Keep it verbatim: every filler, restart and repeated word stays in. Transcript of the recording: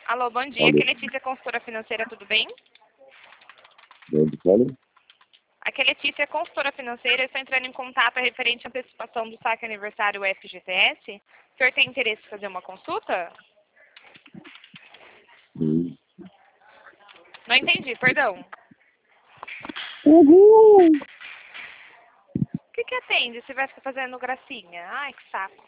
Alô, bom dia. Alô, Aqui é Letícia, consultora financeira, tudo bem? de onde fala? Aqui é Letícia, consultora financeira. Eu estou entrando em contato referente à antecipação do saque aniversário F G T S. O senhor tem interesse em fazer uma consulta? Sim. Não entendi, perdão. Uhul! O que que atende? Você vai ficar fazendo gracinha? Ai, que saco.